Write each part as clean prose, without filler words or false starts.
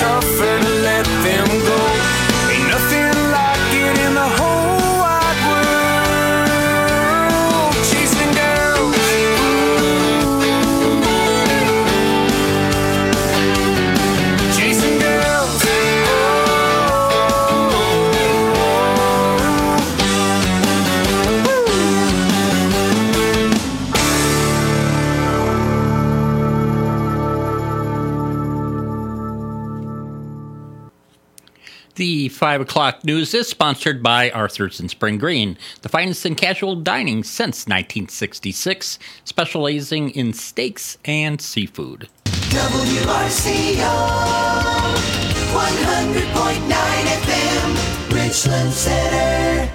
tougher to let them go. Ain't nothing like it in the whole wide world. Chasing girls, chasing girls. The 5 o'clock news is sponsored by Arthur's in Spring Green, the finest in casual dining since 1966, specializing in steaks and seafood. WRCO 100.9 FM, Richland Center.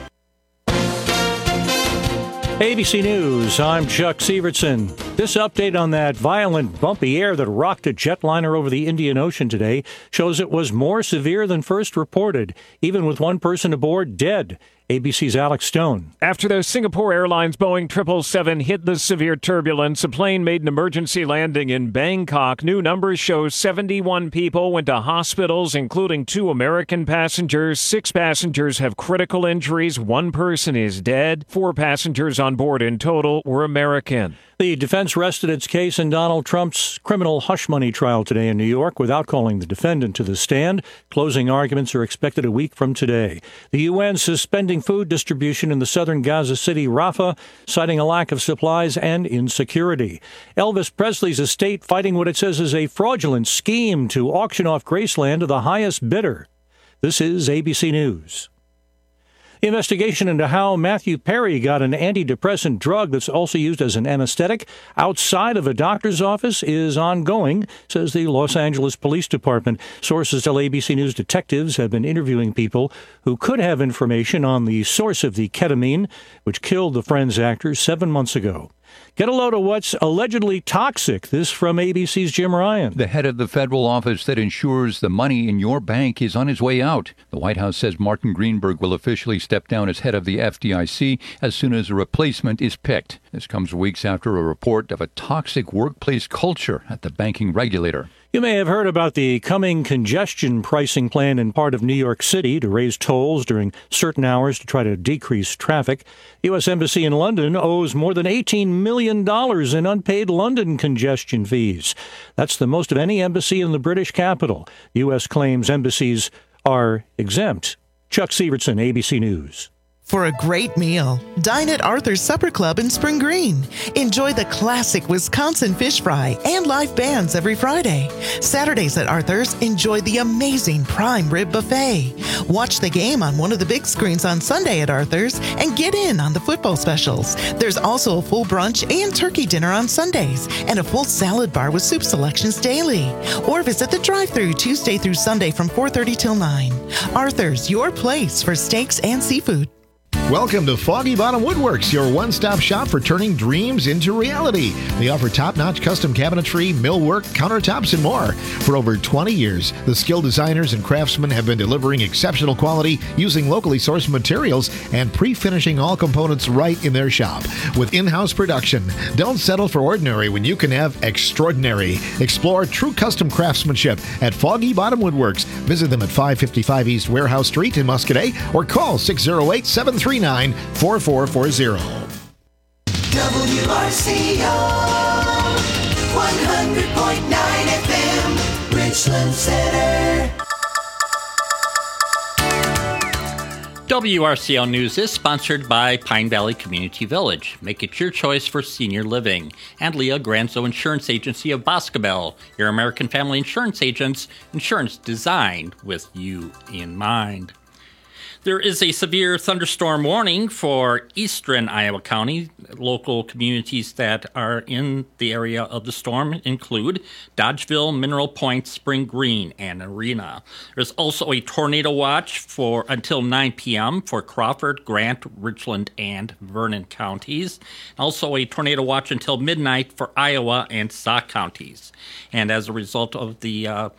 ABC News, I'm Chuck Sievertson. This update on that violent, bumpy air that rocked a jetliner over the Indian Ocean today shows it was more severe than first reported, even with one person aboard dead. ABC's Alex Stone. After the Singapore Airlines Boeing 777 hit the severe turbulence, a plane made an emergency landing in Bangkok. New numbers show 71 people went to hospitals, including 2 American passengers. 6 passengers have critical injuries. 1 person is dead. 4 passengers on board in total were American. The defense rested its case in Donald Trump's criminal hush money trial today in New York without calling the defendant to the stand. Closing arguments are expected a week from today. The UN suspending food distribution in the southern Gaza city, Rafah, citing a lack of supplies and insecurity. Elvis Presley's estate fighting what it says is a fraudulent scheme to auction off Graceland to the highest bidder. This is ABC News. Investigation into how Matthew Perry got an antidepressant drug that's also used as an anesthetic outside of a doctor's office is ongoing, says the Los Angeles Police Department. Sources tell ABC News detectives have been interviewing people who could have information on the source of the ketamine, which killed the Friends actor 7 months ago. Get a load of what's allegedly toxic. This from ABC's Jim Ryan. The head of the federal office that ensures the money in your bank is on his way out. The White House says Martin Greenberg will officially step down as head of the FDIC as soon as a replacement is picked. This comes weeks after a report of a toxic workplace culture at the banking regulator. You may have heard about the coming congestion pricing plan in part of New York City to raise tolls during certain hours to try to decrease traffic. U.S. Embassy in London owes more than $18 million in unpaid London congestion fees. That's the most of any embassy in the British capital. The U.S. claims embassies are exempt. Chuck Sievertson, ABC News. For a great meal, dine at Arthur's Supper Club in Spring Green. Enjoy the classic Wisconsin fish fry and live bands every Friday. Saturdays at Arthur's, enjoy the amazing prime rib buffet. Watch the game on one of the big screens on Sunday at Arthur's and get in on the football specials. There's also a full brunch and turkey dinner on Sundays and a full salad bar with soup selections daily. Or visit the drive-thru Tuesday through Sunday from 4:30 till 9. Arthur's, your place for steaks and seafood. Welcome to Foggy Bottom Woodworks, your one-stop shop for turning dreams into reality. They offer top-notch custom cabinetry, millwork, countertops, and more. For over 20 years, the skilled designers and craftsmen have been delivering exceptional quality using locally sourced materials and pre-finishing all components right in their shop. With in-house production, don't settle for ordinary when you can have extraordinary. Explore true custom craftsmanship at Foggy Bottom Woodworks. Visit them at 555 East Warehouse Street in Muscadet or call 608-739-4440. WRCO 100.9 FM, Richland Center. WRCL News is sponsored by Pine Valley Community Village. Make it your choice for senior living. And Leah Granzo Insurance Agency of Boscobel, your American Family Insurance agents, insurance designed with you in mind. There is a severe thunderstorm warning for eastern Iowa County. Local communities that are in the area of the storm include Dodgeville, Mineral Point, Spring Green, and Arena. There's also a tornado watch for until 9 p.m. for Crawford, Grant, Richland, and Vernon counties. Also a tornado watch until midnight for Iowa and Sauk counties. And as a result of the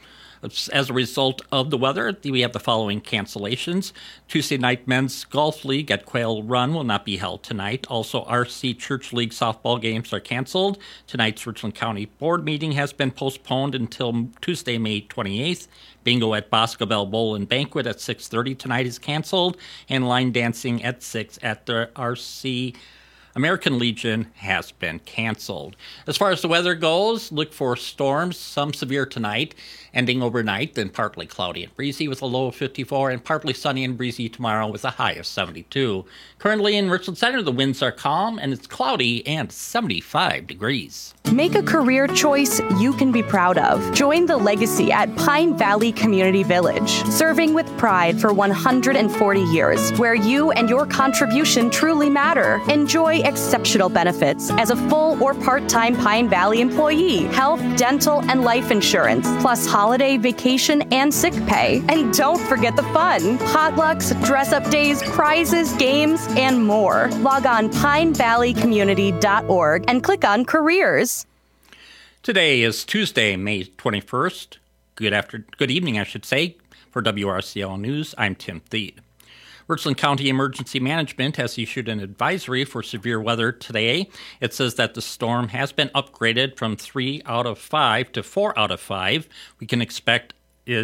As a result of the weather, we have the following cancellations. Tuesday night men's golf league at Quail Run will not be held tonight. Also, RC Church League softball games are canceled. Tonight's Richland County Board meeting has been postponed until Tuesday, May 28th. Bingo at Boscobel Bowl and Banquet at 6:30 tonight is canceled. And line dancing at 6 at the RC American Legion has been canceled. As far as the weather goes, look for storms, some severe tonight, ending overnight, then partly cloudy and breezy with a low of 54, and partly sunny and breezy tomorrow with a high of 72. Currently in Richland Center, the winds are calm, and it's cloudy and 75 degrees. Make a career choice you can be proud of. Join the legacy at Pine Valley Community Village, serving with pride for 140 years, where you and your contribution truly matter. Enjoy exceptional benefits as a full or part-time Pine Valley employee, health, dental, and life insurance, plus holiday, vacation, and sick pay. And don't forget the fun. Potlucks, dress-up days, prizes, games, and more. Log on pinevalleycommunity.org and click on careers. Today is Tuesday, May 21st. Good evening, I should say. For WRCL News, I'm Tim Thede. Richland County Emergency Management has issued an advisory for severe weather today. It says that the storm has been upgraded from 3 out of 5 to 4 out of 5. We can expect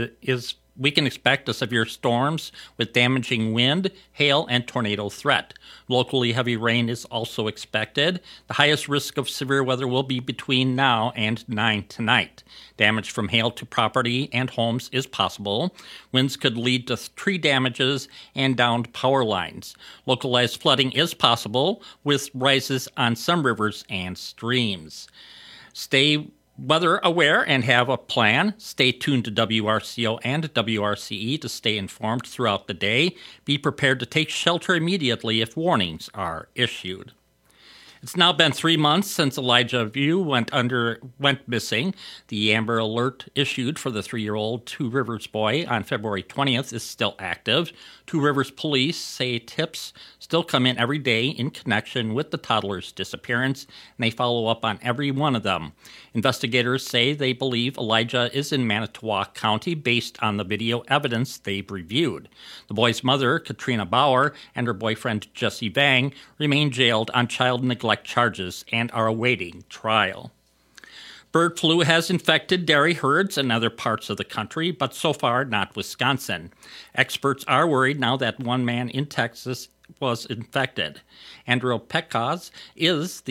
severe storms with damaging wind, hail, and tornado threat. Locally, heavy rain is also expected. The highest risk of severe weather will be between now and 9 tonight. Damage from hail to property and homes is possible. Winds could lead to tree damages and downed power lines. Localized flooding is possible with rises on some rivers and streams. Stay weather aware and have a plan. Stay tuned to WRCO and WRCE to stay informed throughout the day. Be prepared to take shelter immediately if warnings are issued. It's now been 3 months since Elijah View went missing. The Amber Alert issued for the 3-year-old Two Rivers boy on February 20th is still active. Two Rivers police say tips still come in every day in connection with the toddler's disappearance, and they follow up on every one of them. Investigators say they believe Elijah is in Manitowoc County based on the video evidence they've reviewed. The boy's mother, Katrina Bauer, and her boyfriend, Jesse Vang, remain jailed on child neglect charges and are awaiting trial. Bird flu has infected dairy herds in other parts of the country, but so far not Wisconsin. Experts are worried now that one man in Texas was infected. Andrew Pekaz is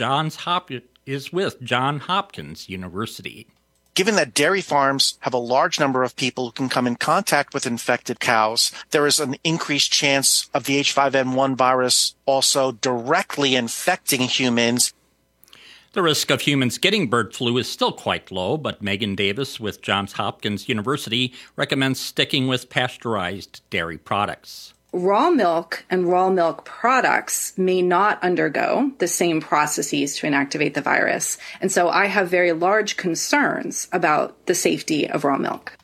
with Johns Hopkins University. Given that dairy farms have a large number of people who can come in contact with infected cows, there is an increased chance of the H5N1 virus also directly infecting humans. The risk of humans getting bird flu is still quite low, but Megan Davis with Johns Hopkins University recommends sticking with pasteurized dairy products. Raw milk and raw milk products may not undergo the same processes to inactivate the virus. And so I have very large concerns about the safety of raw milk.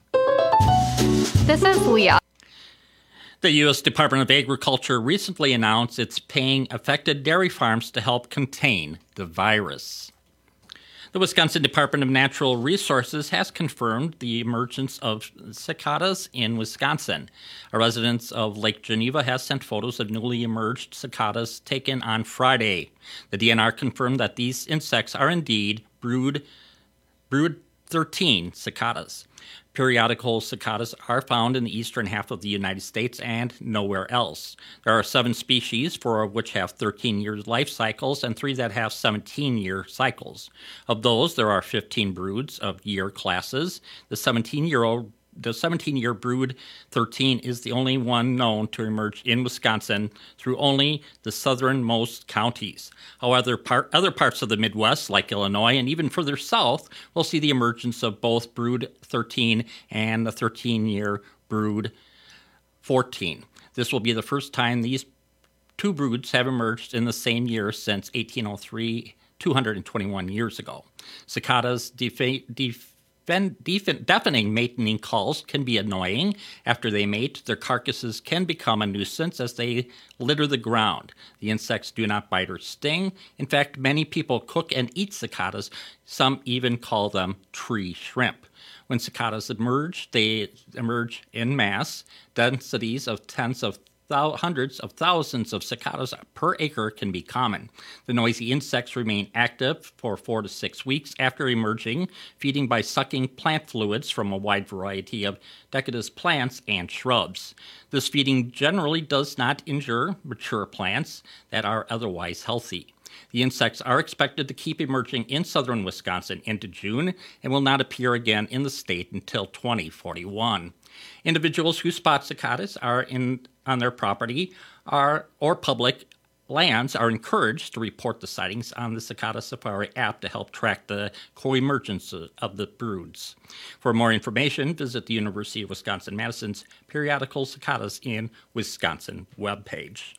This is Leah. The U.S. Department of Agriculture recently announced it's paying affected dairy farms to help contain the virus. The Wisconsin Department of Natural Resources has confirmed the emergence of cicadas in Wisconsin. A resident of Lake Geneva has sent photos of newly emerged cicadas taken on Friday. The DNR confirmed that these insects are indeed brood 13 cicadas. Periodical cicadas are found in the eastern half of the United States and nowhere else. There are 7 species, 4 of which have 13-year life cycles and 3 that have 17-year cycles. Of those, there are 15 broods of year classes. The 17-year brood 13 is the only one known to emerge in Wisconsin through only the southernmost counties. However, other parts of the Midwest, like Illinois and even further south, will see the emergence of both brood 13 and the 13-year brood 14. This will be the first time these 2 broods have emerged in the same year since 1803, 221 years ago. Cicadas' deafening mating calls can be annoying. After they mate, their carcasses can become a nuisance as they litter the ground. The insects do not bite or sting. In fact, many people cook and eat cicadas. Some even call them tree shrimp. When cicadas emerge, they emerge en masse. Densities of hundreds of thousands of cicadas per acre can be common. The noisy insects remain active for 4 to 6 weeks after emerging, feeding by sucking plant fluids from a wide variety of deciduous plants and shrubs. This feeding generally does not injure mature plants that are otherwise healthy. The insects are expected to keep emerging in southern Wisconsin into June and will not appear again in the state until 2041. Individuals who spot cicadas on their property or public lands are encouraged to report the sightings on the Cicada Safari app to help track the co-emergence of the broods. For more information, visit the University of Wisconsin-Madison's periodical Cicadas in Wisconsin webpage.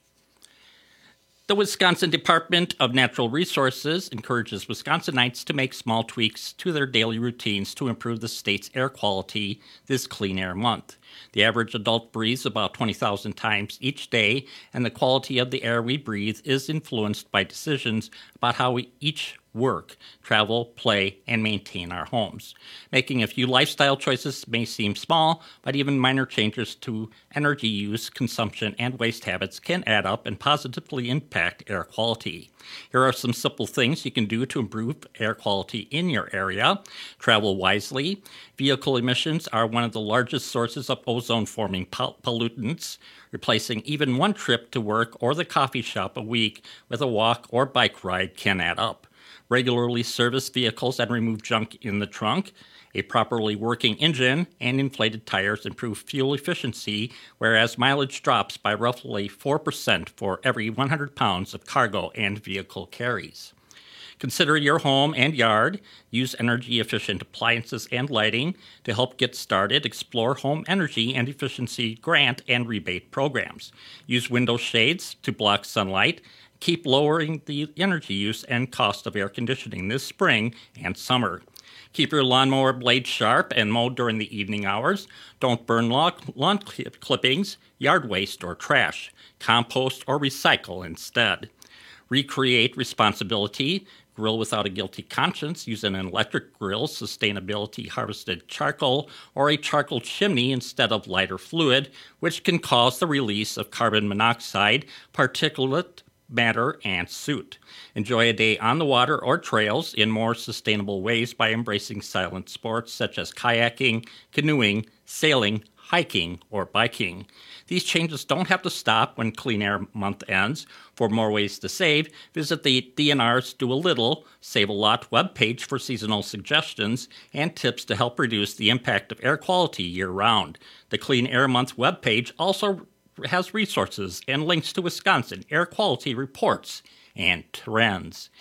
The Wisconsin Department of Natural Resources encourages Wisconsinites to make small tweaks to their daily routines to improve the state's air quality this Clean Air Month. The average adult breathes about 20,000 times each day, and the quality of the air we breathe is influenced by decisions about how we each work, travel, play, and maintain our homes. Making a few lifestyle choices may seem small, but even minor changes to energy use, consumption, and waste habits can add up and positively impact air quality. Here are some simple things you can do to improve air quality in your area. Travel wisely. Vehicle emissions are one of the largest sources of ozone-forming pollutants. Replacing even one trip to work or the coffee shop a week with a walk or bike ride can add up. Regularly service vehicles and remove junk in the trunk. A properly working engine and inflated tires improve fuel efficiency, whereas mileage drops by roughly 4% for every 100 pounds of cargo and vehicle carries. Consider your home and yard. Use energy-efficient appliances and lighting. To help get started, explore home energy and efficiency grant and rebate programs. Use window shades to block sunlight. Keep lowering the energy use and cost of air conditioning this spring and summer. Keep your lawnmower blade sharp and mow during the evening hours. Don't burn lawn clippings, yard waste, or trash. Compost or recycle instead. Recreate responsibility. Grill without a guilty conscience. Use an electric grill, sustainability harvested charcoal, or a charcoal chimney instead of lighter fluid, which can cause the release of carbon monoxide, particulate matter, and soot. Enjoy a day on the water or trails in more sustainable ways by embracing silent sports such as kayaking, canoeing, sailing, hiking, or biking. These changes don't have to stop when Clean Air Month ends. For more ways to save, visit the DNR's Do a Little, Save a Lot webpage for seasonal suggestions and tips to help reduce the impact of air quality year-round. The Clean Air Month webpage also has resources and links to Wisconsin air quality reports and trends.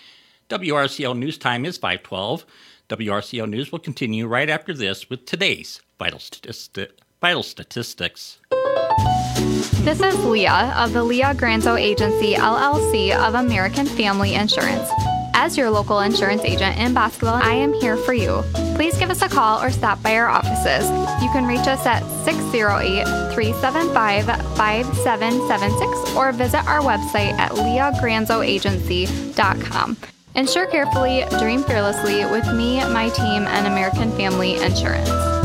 WRCO News Time is 5:12. WRCO News will continue right after this with today's vital statistics. This is Leah of the Leah Granzo Agency, LLC of American Family Insurance. As your local insurance agent in Boscoville, I am here for you. Please give us a call or stop by our offices. You can reach us at 608-375-5776 or visit our website at leahgranzoagency.com. Insure carefully, dream fearlessly with me, my team, and American Family Insurance.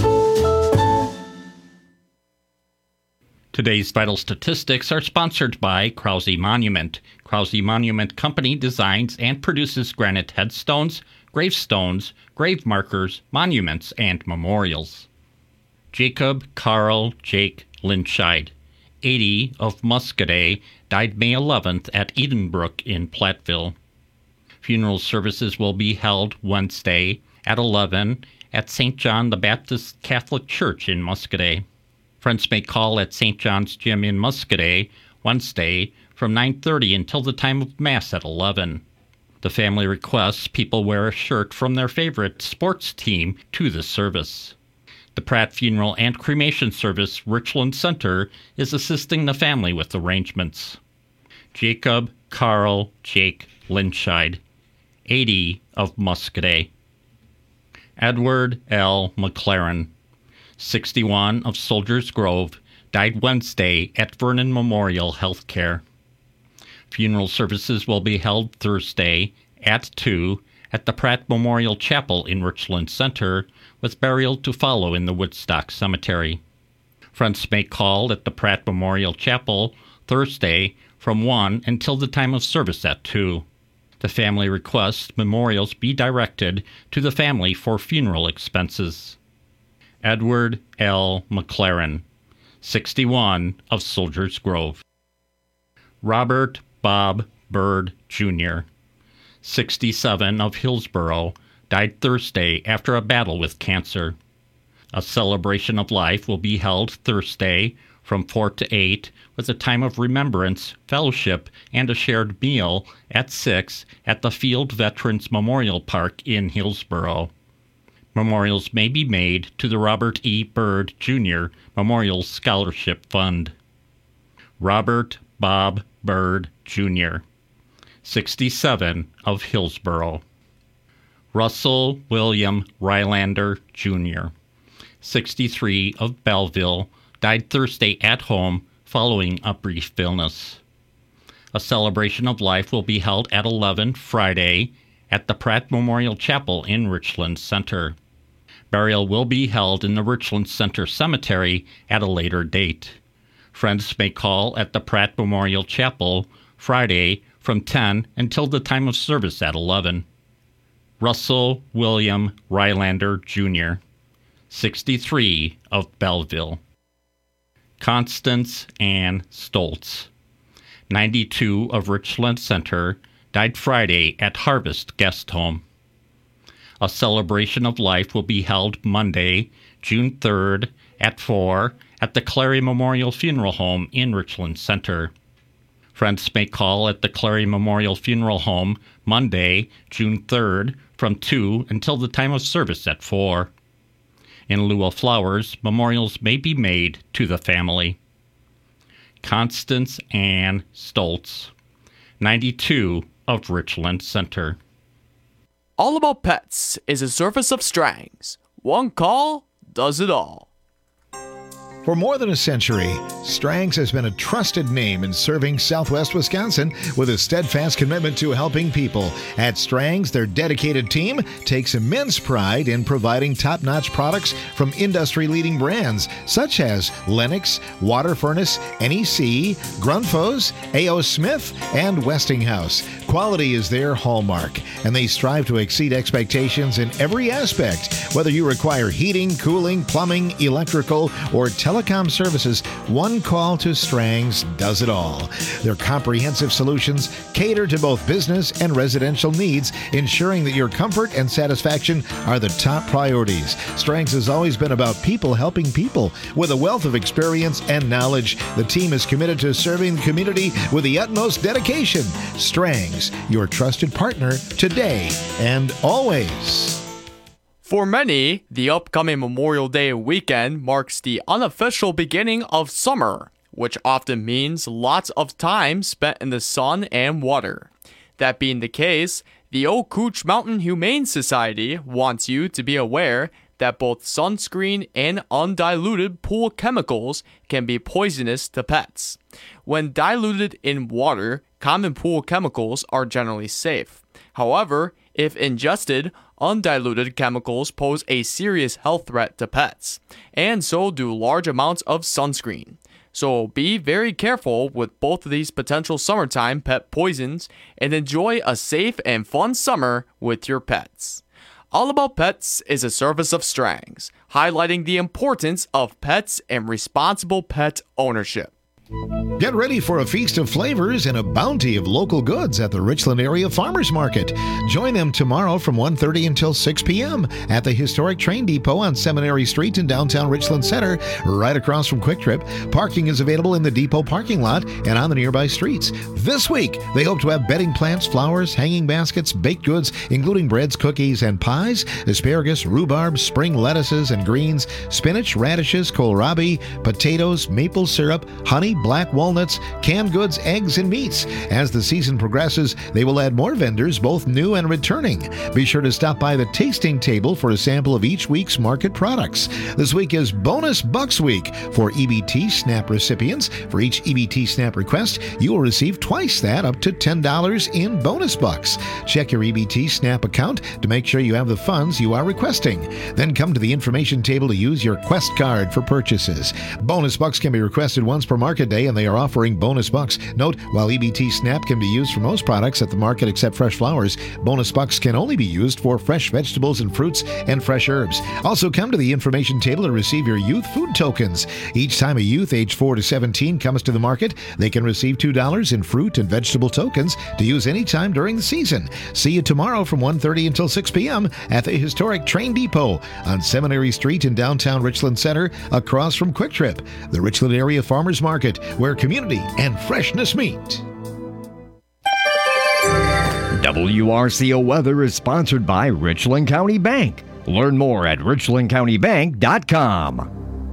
Today's vital statistics are sponsored by Krause Monument. Krause Monument Company designs and produces granite headstones, gravestones, grave markers, monuments, and memorials. Jacob Carl Jake Linscheid, 80, of Muscadet, died May 11th at Edenbrook in Platteville. Funeral services will be held Wednesday at 11 at St. John the Baptist Catholic Church in Muscadet. Friends may call at St. John's Gym in Muscadet Wednesday from 9:30 until the time of Mass at 11. The family requests people wear a shirt from their favorite sports team to the service. The Pratt Funeral and Cremation Service Richland Center is assisting the family with arrangements. Jacob Carl Jake Linscheid, 80, of Muscadet. Edward L. McLaren, 61, of Soldiers Grove, died Wednesday at Vernon Memorial Healthcare. Funeral services will be held Thursday at 2 at the Pratt Memorial Chapel in Richland Center, with burial to follow in the Woodstock Cemetery. Friends may call at the Pratt Memorial Chapel Thursday from 1 until the time of service at 2. The family requests memorials be directed to the family for funeral expenses. Edward L. McLaren, 61, of Soldiers Grove. Robert Bob Bird, Jr., 67, of Hillsborough, died Thursday after a battle with cancer. A celebration of life will be held Thursday from 4 to 8 with a time of remembrance, fellowship, and a shared meal at 6 at the Field Veterans Memorial Park in Hillsborough. Memorials may be made to the Robert E. Bird, Jr. Memorial Scholarship Fund. Robert Bob Bird, Jr., 67, of Hillsborough. Russell William Rylander, Jr., 63, of Belleville, died Thursday at home following a brief illness. A celebration of life will be held at 11 Friday at the Pratt Memorial Chapel in Richland Center. Burial will be held in the Richland Center Cemetery at a later date. Friends may call at the Pratt Memorial Chapel Friday from 10 until the time of service at 11. Russell William Rylander, Jr., 63, of Belleville. Constance Ann Stoltz, 92, of Richland Center, died Friday at Harvest Guest Home. A celebration of life will be held Monday, June 3rd, at 4 at the Clary Memorial Funeral Home in Richland Center. Friends may call at the Clary Memorial Funeral Home Monday, June 3rd, from 2 until the time of service at 4. In lieu of flowers, memorials may be made to the family. Constance Ann Stoltz, 92, of Richland Center. All About Pets is a service of Strangs. One call does it all. For more than a century, Strangs has been a trusted name in serving Southwest Wisconsin with a steadfast commitment to helping people. At Strangs, their dedicated team takes immense pride in providing top-notch products from industry-leading brands such as Lennox, Water Furnace, NEC, Grundfos, A.O. Smith, and Westinghouse. Quality is their hallmark, and they strive to exceed expectations in every aspect. Whether you require heating, cooling, plumbing, electrical, or telecom services, one call to Strangs does it all. Their comprehensive solutions cater to both business and residential needs, ensuring that your comfort and satisfaction are the top priorities. Strangs has always been about people helping people. With a wealth of experience and knowledge, the team is committed to serving the community with the utmost dedication. Strangs, your trusted partner today and always. For many, the upcoming Memorial Day weekend marks the unofficial beginning of summer, which often means lots of time spent in the sun and water. That being the case, the Oak Couch Mountain Humane Society wants you to be aware that both sunscreen and undiluted pool chemicals can be poisonous to pets. When diluted in water, common pool chemicals are generally safe. However, if ingested, undiluted chemicals pose a serious health threat to pets, and so do large amounts of sunscreen. So be very careful with both of these potential summertime pet poisons and enjoy a safe and fun summer with your pets. All About Pets is a service of Strangs, highlighting the importance of pets and responsible pet ownership. Get ready for a feast of flavors and a bounty of local goods at the Richland Area Farmers Market. Join them tomorrow from 1:30 until 6 p.m. at the historic train depot on Seminary Street in downtown Richland Center, right across from Quick Trip. Parking is available in the depot parking lot and on the nearby streets. This week, they hope to have bedding plants, flowers, hanging baskets, baked goods, including breads, cookies, and pies, asparagus, rhubarb, spring lettuces and greens, spinach, radishes, kohlrabi, potatoes, maple syrup, honey, black walnuts, canned goods, eggs, and meats. As the season progresses, they will add more vendors, both new and returning. Be sure to stop by the tasting table for a sample of each week's market products. This week is Bonus Bucks Week for EBT SNAP recipients. For each EBT SNAP request, you will receive twice that, up to $10 in bonus bucks. Check your EBT SNAP account to make sure you have the funds you are requesting. Then come to the information table to use your Quest card for purchases. Bonus bucks can be requested once per market day, and they are offering bonus bucks. Note, while EBT SNAP can be used for most products at the market except fresh flowers, bonus bucks can only be used for fresh vegetables and fruits and fresh herbs. Also, come to the information table to receive your youth food tokens. Each time a youth aged 4 to 17 comes to the market, they can receive $2 in fruit and vegetable tokens to use anytime during the season. See you tomorrow from 1:30 until 6 p.m. at the historic Train Depot on Seminary Street in downtown Richland Center, across from Quick Trip, the Richland Area Farmers Market, where community and freshness meet. WRCO Weather is sponsored by Richland County Bank. Learn more at richlandcountybank.com.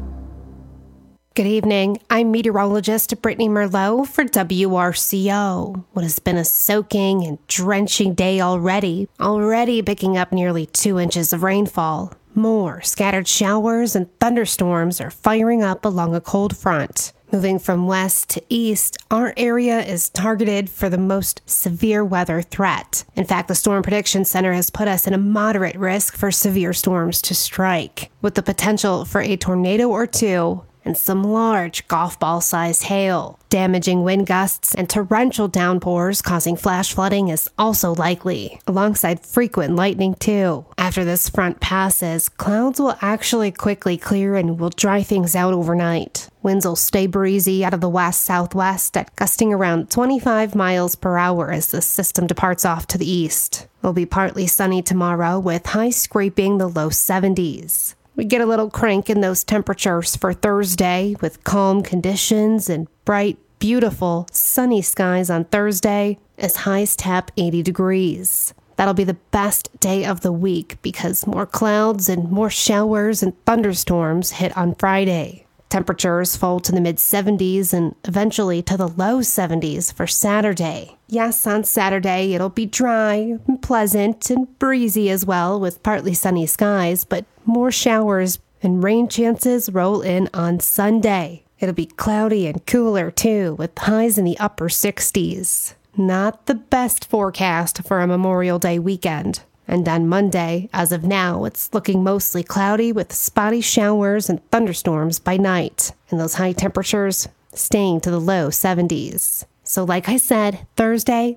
Good evening. I'm meteorologist Brittany Merlot for WRCO. What has been a soaking and drenching day already picking up nearly 2 inches of rainfall. More scattered showers and thunderstorms are firing up along a cold front. Moving from west to east, our area is targeted for the most severe weather threat. In fact, the Storm Prediction Center has put us in a moderate risk for severe storms to strike, with the potential for a tornado or two and some large golf ball-sized hail. Damaging wind gusts and torrential downpours causing flash flooding is also likely, alongside frequent lightning too. After this front passes, clouds will actually quickly clear and will dry things out overnight. Winds will stay breezy out of the west-southwest at gusting around 25 miles per hour as the system departs off to the east. It'll be partly sunny tomorrow with highs scraping the low 70s. We get a little crank in those temperatures for Thursday with calm conditions and bright, beautiful, sunny skies on Thursday as highs tap 80 degrees. That'll be the best day of the week because more clouds and more showers and thunderstorms hit on Friday. Temperatures fall to the mid-70s and eventually to the low 70s for Saturday. Yes, on Saturday it'll be dry and pleasant and breezy as well with partly sunny skies, but more showers and rain chances roll in on Sunday. It'll be cloudy and cooler too, with highs in the upper 60s. Not the best forecast for a Memorial Day weekend. And on Monday, as of now, it's looking mostly cloudy with spotty showers and thunderstorms by night, and those high temperatures staying to the low 70s. So like I said, Thursday,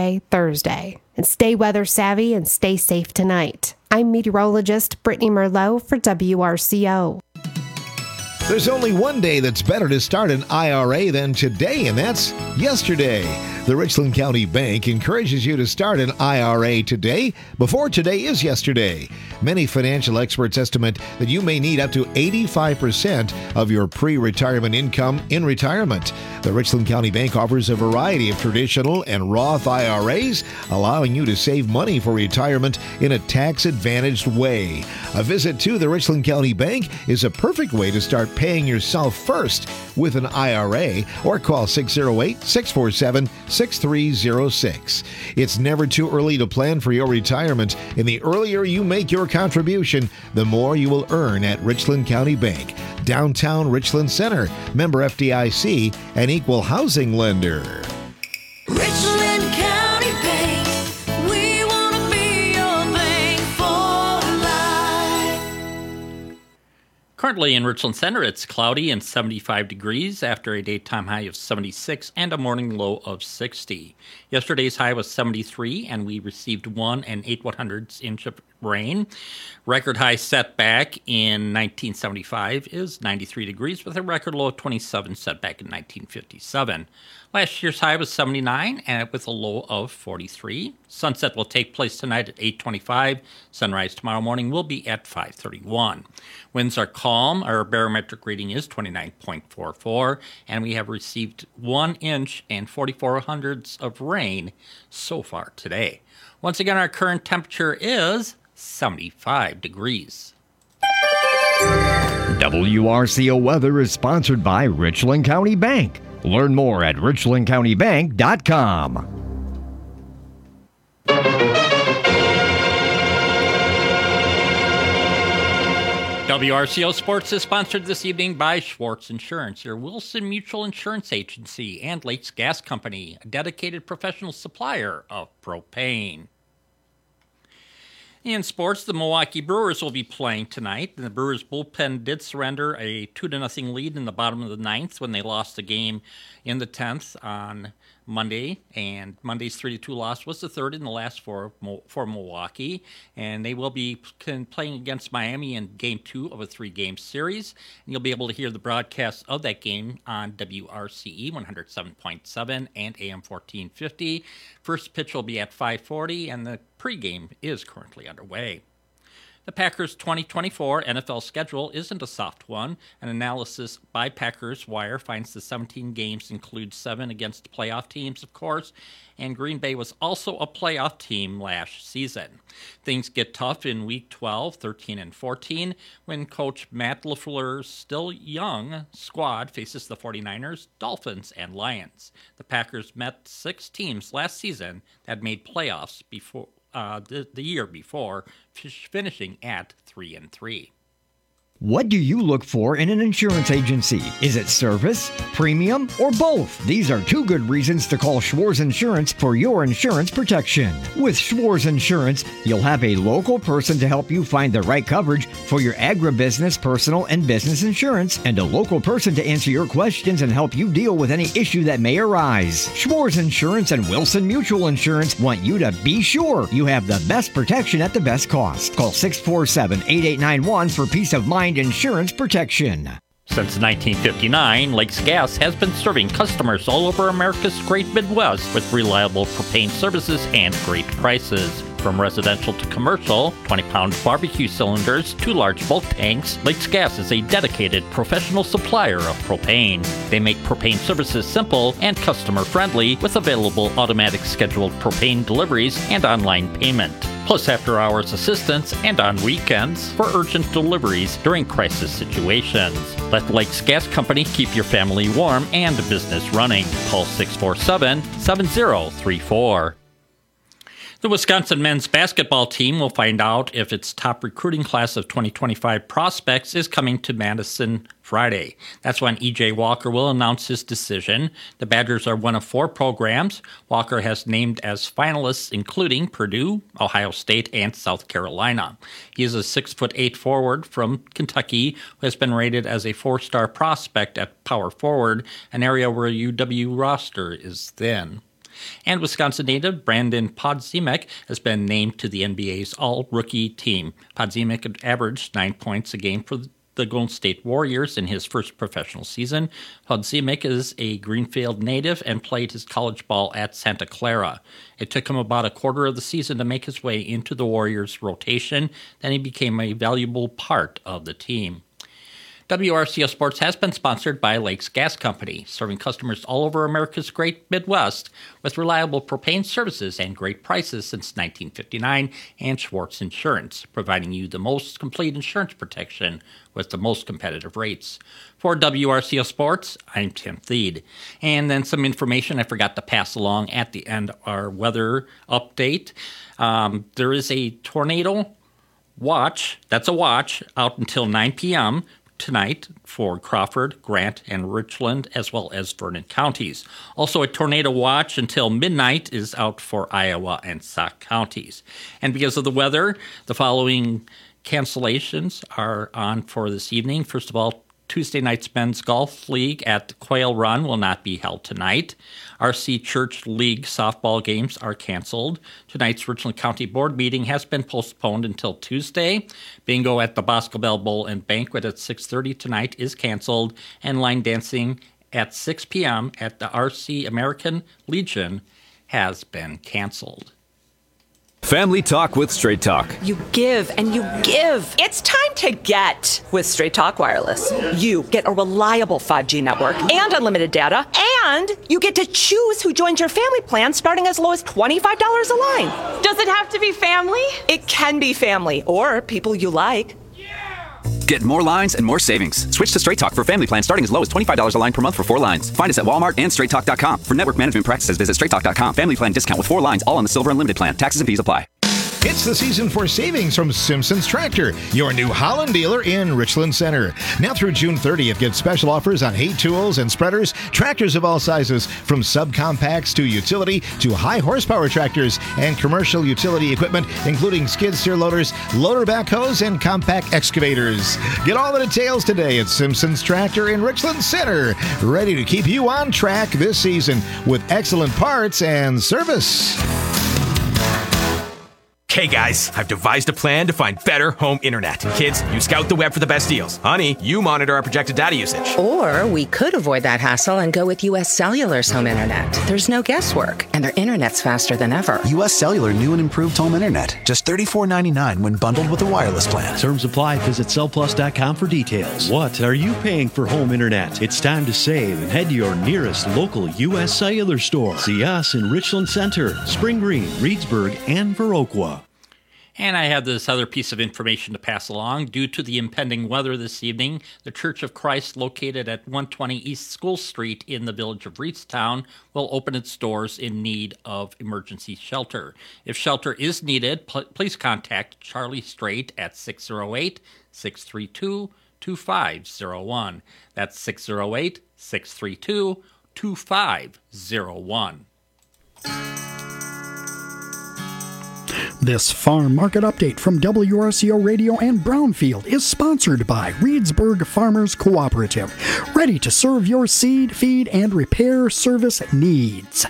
and stay weather savvy and stay safe tonight. I'm meteorologist Brittany Merlot for WRCO. There's only one day that's better to start an IRA than today, and that's yesterday. The Richland County Bank encourages you to start an IRA today before today is yesterday. Many financial experts estimate that you may need up to 85% of your pre-retirement income in retirement. The Richland County Bank offers a variety of traditional and Roth IRAs, allowing you to save money for retirement in a tax-advantaged way. A visit to the Richland County Bank is a perfect way to start paying yourself first with an IRA, or call 608-647-6306. It's never too early to plan for your retirement, and the earlier you make your contribution, the more you will earn at Richland County Bank, downtown Richland Center, member FDIC, and equal housing lender. Richland County Bank, we want to be your bank for life. Currently in Richland Center, it's cloudy and 75 degrees after a daytime high of 76 and a morning low of 60. Yesterday's high was 73, and we received 1 8/100 inch of rain. Record high set back in 1975 is 93 degrees with a record low of 27 set back in 1957. Last year's high was 79 and with a low of 43. Sunset will take place tonight at 8:25. Sunrise tomorrow morning will be at 5:31. Winds are calm. Our barometric reading is 29.44, and we have received 1 inch and 44/100 of rain so far today. Once again, our current temperature is 75 degrees. WRCO Weather is sponsored by Richland County Bank. Learn more at richlandcountybank.com. WRCO Sports is sponsored this evening by Schwartz Insurance, your Wilson Mutual Insurance Agency, and Lakes Gas Company, a dedicated professional supplier of propane. In sports, the Milwaukee Brewers will be playing tonight. The Brewers' bullpen did surrender a 2-0 lead in the bottom of the ninth when they lost the game in the 10th on Monday, and Monday's 3-2 loss was the third in the last for Milwaukee, and they will be playing against Miami in Game 2 of a 3-game series, and you'll be able to hear the broadcast of that game on WRCE 107.7 and AM 1450. First pitch will be at 5:40, and the pregame is currently underway. The Packers' 2024 NFL schedule isn't a soft one. An analysis by Packers Wire finds the 17 games include 7 against playoff teams, of course, and Green Bay was also a playoff team last season. Things get tough in Week 12, 13, and 14 when Coach Matt LaFleur's still young squad faces the 49ers, Dolphins, and Lions. The Packers met 6 teams last season that made playoffs before the year before, finishing at 3-3. What do you look for in an insurance agency? Is it service, premium, or both? These are 2 good reasons to call Schwartz Insurance for your insurance protection. With Schwartz Insurance, you'll have a local person to help you find the right coverage for your agribusiness, personal, and business insurance, and a local person to answer your questions and help you deal with any issue that may arise. Schwartz Insurance and Wilson Mutual Insurance want you to be sure you have the best protection at the best cost. Call 647-8891 for peace of mind insurance protection. Since 1959, Lakes Gas has been serving customers all over America's great Midwest with reliable propane services and great prices. From residential to commercial, 20-pound barbecue cylinders to large bulk tanks, Lakes Gas is a dedicated professional supplier of propane. They make propane services simple and customer-friendly with available automatic scheduled propane deliveries and online payment, plus after-hours assistance and on weekends for urgent deliveries during crisis situations. Let Lakes Gas Company keep your family warm and business running. Call 647-7034. The Wisconsin men's basketball team will find out if its top recruiting class of 2025 prospects is coming to Madison Friday. That's when E.J. Walker will announce his decision. The Badgers are one of 4 programs Walker has named as finalists, including Purdue, Ohio State, and South Carolina. He is a 6'8" forward from Kentucky who has been rated as a 4-star prospect at power forward, an area where UW roster is thin. And Wisconsin native Brandon Podziemek has been named to the NBA's all-rookie team. Podziemek averaged 9 points a game for the Golden State Warriors in his first professional season. Podziemek is a Greenfield native and played his college ball at Santa Clara. It took him about a quarter of the season to make his way into the Warriors' rotation. Then he became a valuable part of the team. WRCO Sports has been sponsored by Lakes Gas Company, serving customers all over America's great Midwest with reliable propane services and great prices since 1959, and Schwartz Insurance, providing you the most complete insurance protection with the most competitive rates. For WRCO Sports, I'm Tim Thede. And then some information I forgot to pass along at the end of our weather update. There is a tornado watch, that's a watch, out until 9 p.m., tonight for Crawford, Grant, and Richland, as well as Vernon counties. Also, a tornado watch until midnight is out for Iowa and Sauk counties. And because of the weather, the following cancellations are on for this evening. First of all, Tuesday night's men's golf league at Quail Run will not be held tonight. RC Church League softball games are canceled. Tonight's Richland County Board meeting has been postponed until Tuesday. Bingo at the Boscobel Bowl and Banquet at 6:30 tonight is canceled, and line dancing at 6 p.m. at the RC American Legion has been canceled. Family Talk with Straight Talk. You give and you give. It's time to get with Straight Talk Wireless. You get a reliable 5G network and unlimited data, and you get to choose who joins your family plan starting as low as $25 a line. Does it have to be family? It can be family or people you like. Get more lines and more savings. Switch to Straight Talk for family plans starting as low as $25 a line per month for 4 lines. Find us at Walmart and straighttalk.com. For network management practices, visit straighttalk.com. Family plan discount with 4 lines, all on the Silver Unlimited plan. Taxes and fees apply. It's the season for savings from Simpson's Tractor, your New Holland dealer in Richland Center. Now through June 30th, get special offers on hay tools and spreaders, tractors of all sizes, from subcompacts to utility to high horsepower tractors and commercial utility equipment, including skid steer loaders, loader backhoes, and compact excavators. Get all the details today at Simpson's Tractor in Richland Center, ready to keep you on track this season with excellent parts and service. Hey guys, I've devised a plan to find better home internet. Kids, you scout the web for the best deals. Honey, you monitor our projected data usage. Or we could avoid that hassle and go with U.S. Cellular's home internet. There's no guesswork, and their internet's faster than ever. U.S. Cellular new and improved home internet. Just $34.99 when bundled with a wireless plan. Terms apply. Visit cellplus.com for details. What are you paying for home internet? It's time to save and head to your nearest local U.S. Cellular store. See us in Richland Center, Spring Green, Reedsburg, and Viroqua. And I have this other piece of information to pass along. Due to the impending weather this evening, the Church of Christ, located at 120 East School Street in the village of Reedstown, will open its doors in need of emergency shelter. If shelter is needed, please contact Charlie Strait at 608-632-2501. That's 608-632-2501. This farm market update from WRCO Radio and Brownfield is sponsored by Reedsburg Farmers Cooperative, ready to serve your seed, feed, and repair service needs.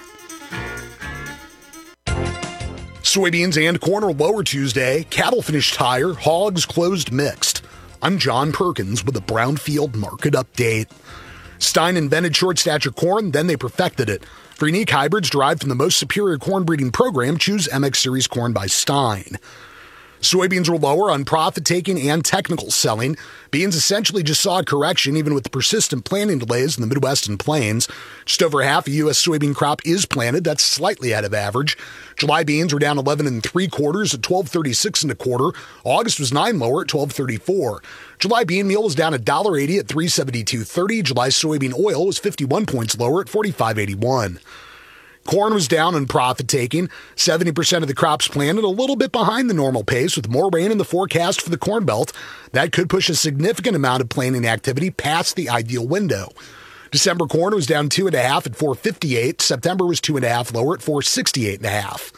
Soybeans and corn are lower Tuesday. Cattle finished higher. Hogs closed mixed. I'm John Perkins with a Brownfield market update. Stein invented short stature corn, then they perfected it. For unique hybrids derived from the most superior corn breeding program, choose MX Series corn by Stein. Soybeans were lower on profit-taking and technical selling. Beans essentially just saw a correction, even with persistent planting delays in the Midwest and Plains. Just over half a U.S. soybean crop is planted. That's slightly ahead of average. July beans were down 11 3/4 at 12.36 1/4. August was 9 lower at 12.34. July bean meal was down $1.80 at 3.7230. July soybean oil was 51 points lower at 45.81. Corn was down on profit-taking. 70% of the crops planted, a little bit behind the normal pace, with more rain in the forecast for the Corn Belt. That could push a significant amount of planting activity past the ideal window. December corn was down 2.5 at 4.58. September was 2.5 lower at 4.68.5.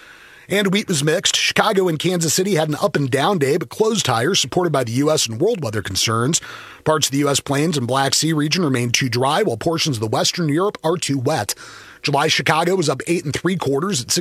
And wheat was mixed. Chicago and Kansas City had an up and down day, but closed higher, supported by the U.S. and world weather concerns. Parts of the U.S. Plains and Black Sea region remain too dry, while portions of the Western Europe are too wet. July Chicago was up 8 3/4 at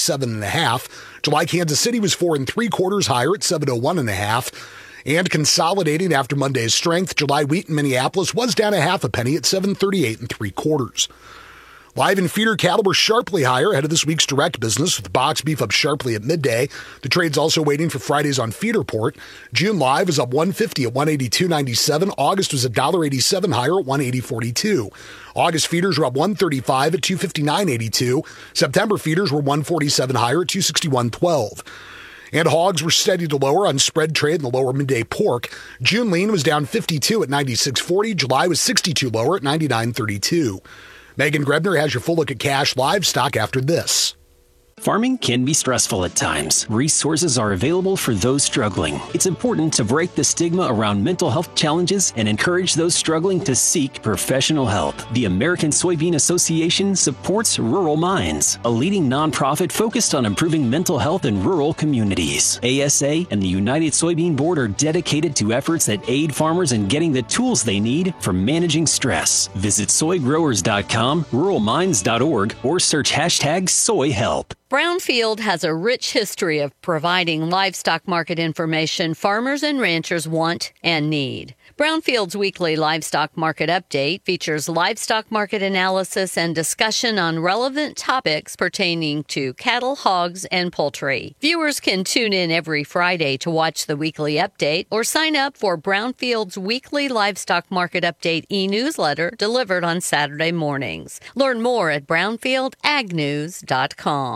697.5. July Kansas City was 4 3/4 higher at 701.5. And consolidating after Monday's strength, July wheat in Minneapolis was down 0.5 penny at 738 3/4. Live and feeder cattle were sharply higher ahead of this week's direct business, with box beef up sharply at midday. The trade's also waiting for Fridays on feeder port. June live was up $1.50 at 182.97. August was $1.87 higher at 180.42. August feeders were up $1.35 at 259.82. September feeders were $1.47 higher at 261.12. And hogs were steady to lower on spread trade in the lower midday pork. June lean was down 52 at 96.40. July was 62 lower at 99.32. Megan Grebner has your full look at cash livestock after this. Farming can be stressful at times. Resources are available for those struggling. It's important to break the stigma around mental health challenges and encourage those struggling to seek professional help. The American Soybean Association supports Rural Minds, a leading nonprofit focused on improving mental health in rural communities. ASA and the United Soybean Board are dedicated to efforts that aid farmers in getting the tools they need for managing stress. Visit soygrowers.com, ruralminds.org, or search #SoyHelp. Brownfield has a rich history of providing livestock market information farmers and ranchers want and need. Brownfield's weekly livestock market update features livestock market analysis and discussion on relevant topics pertaining to cattle, hogs, and poultry. Viewers can tune in every Friday to watch the weekly update or sign up for Brownfield's weekly livestock market update e-newsletter delivered on Saturday mornings. Learn more at brownfieldagnews.com.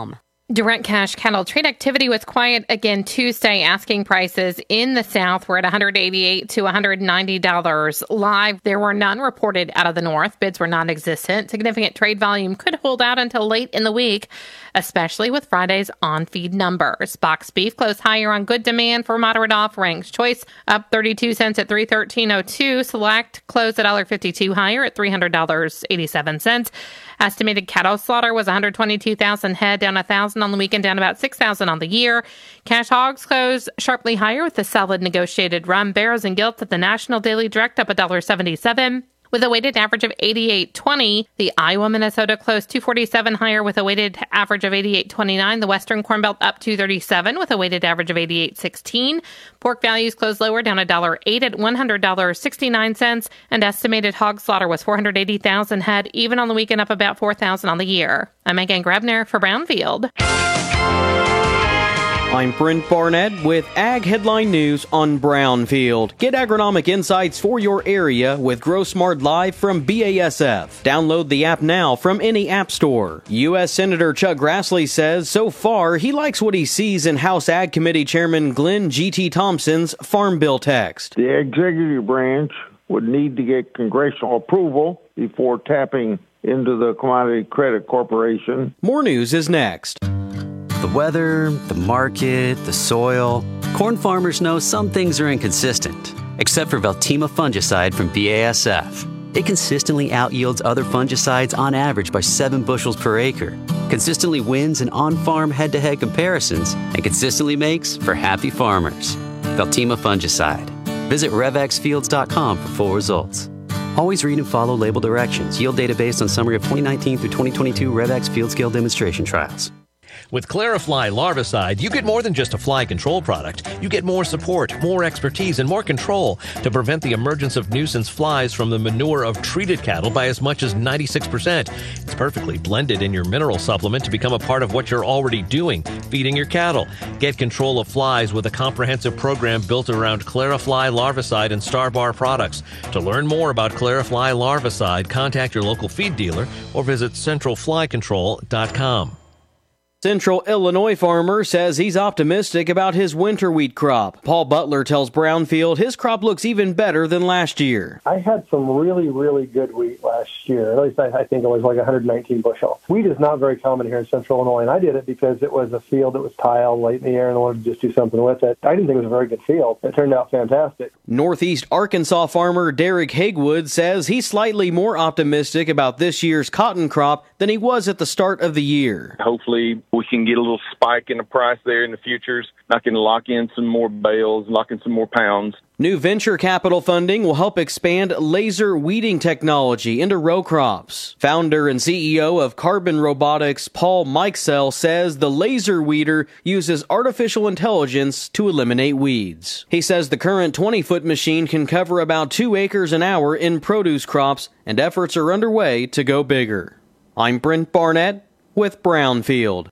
Direct cash cattle trade activity was quiet again Tuesday. Asking prices in the South were at $188 to $190 live. There were none reported out of the North. Bids were non-existent. Significant trade volume could hold out until late in the week, especially with Friday's on-feed numbers. Box beef closed higher on good demand for moderate offerings. Choice up 32 cents at $313.02. Select closed at $1.52 higher at $300.87. Estimated cattle slaughter was 122,000 head, down 1,000 on the weekend, down about 6,000 on the year. Cash hogs closed sharply higher with the solid negotiated run. Barrows and gilts at the National Daily Direct up $1.77. With a weighted average of 88.20, the Iowa Minnesota closed 247 higher with a weighted average of 88.29. The Western Corn Belt up 237 with a weighted average of 88.16. Pork values closed lower, down $1.08 at $100.69, and estimated hog slaughter was 480,000 head, even on the weekend, up about 4,000 on the year. I'm Megan Grebner for Brownfield. I'm Brent Barnett with Ag Headline News on Brownfield. Get agronomic insights for your area with GrowSmart Live from BASF. Download the app now from any app store. U.S. Senator Chuck Grassley says so far he likes what he sees in House Ag Committee Chairman Glenn G.T. Thompson's Farm Bill text. The executive branch would need to get congressional approval before tapping into the Commodity Credit Corporation. More news is next. The weather, the market, the soil. Corn farmers know some things are inconsistent, except for Veltima fungicide from BASF. It consistently outyields other fungicides on average by 7 bushels per acre, consistently wins in on-farm head-to-head comparisons, and consistently makes for happy farmers. Veltima fungicide. Visit RevXFields.com for full results. Always read and follow label directions. Yield data based on summary of 2019 through 2022 RevX Field Scale Demonstration Trials. With Clarifly Larvicide, you get more than just a fly control product. You get more support, more expertise, and more control to prevent the emergence of nuisance flies from the manure of treated cattle by as much as 96%. It's perfectly blended in your mineral supplement to become a part of what you're already doing, feeding your cattle. Get control of flies with a comprehensive program built around Clarifly Larvicide and Starbar products. To learn more about Clarifly Larvicide, contact your local feed dealer or visit centralflycontrol.com. Central Illinois farmer says he's optimistic about his winter wheat crop. Paul Butler tells Brownfield his crop looks even better than last year. I had some really, really good wheat last year. At least I think it was like 119 bushel. Wheat is not very common here in Central Illinois, and I did it because it was a field that was tiled late in the year and I wanted to just do something with it. I didn't think it was a very good field. It turned out fantastic. Northeast Arkansas farmer Derek Hagewood says he's slightly more optimistic about this year's cotton crop than he was at the start of the year. Hopefully we can get a little spike in the price there in the futures. I can lock in some more bales, lock in some more pounds. New venture capital funding will help expand laser weeding technology into row crops. Founder and CEO of Carbon Robotics, Paul Mikesell, says the laser weeder uses artificial intelligence to eliminate weeds. He says the current 20-foot machine can cover about 2 acres an hour in produce crops, and efforts are underway to go bigger. I'm Brent Barnett with Brownfield.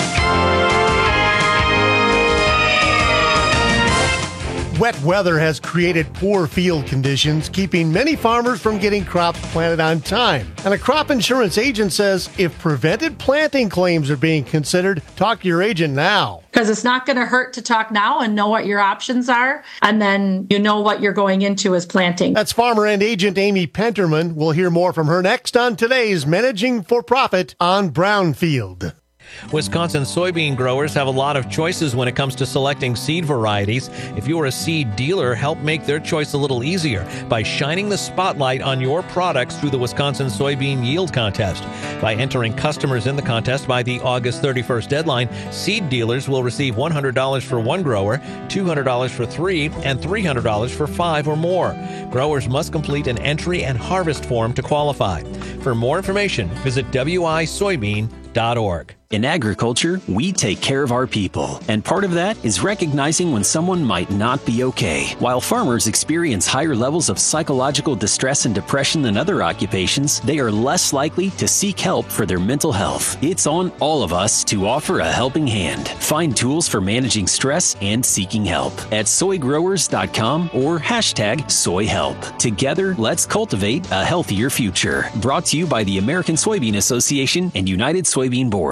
Wet weather has created poor field conditions, keeping many farmers from getting crops planted on time. And a crop insurance agent says if prevented planting claims are being considered, talk to your agent now. Because it's not going to hurt to talk now and know what your options are, and then you know what you're going into as planting. That's farmer and agent Amy Penterman. We'll hear more from her next on today's Managing for Profit on Brownfield. Wisconsin soybean growers have a lot of choices when it comes to selecting seed varieties. If you're a seed dealer, help make their choice a little easier by shining the spotlight on your products through the Wisconsin Soybean Yield Contest. By entering customers in the contest by the August 31st deadline, seed dealers will receive $100 for one grower, $200 for 3, and $300 for 5 or more. Growers must complete an entry and harvest form to qualify. For more information, visit wisoybean.org. In agriculture, we take care of our people, and part of that is recognizing when someone might not be okay. While farmers experience higher levels of psychological distress and depression than other occupations, they are less likely to seek help for their mental health. It's on all of us to offer a helping hand. Find tools for managing stress and seeking help at soygrowers.com or #soyhelp. Together, let's cultivate a healthier future. Brought to you by the American Soybean Association and United Soybean Board.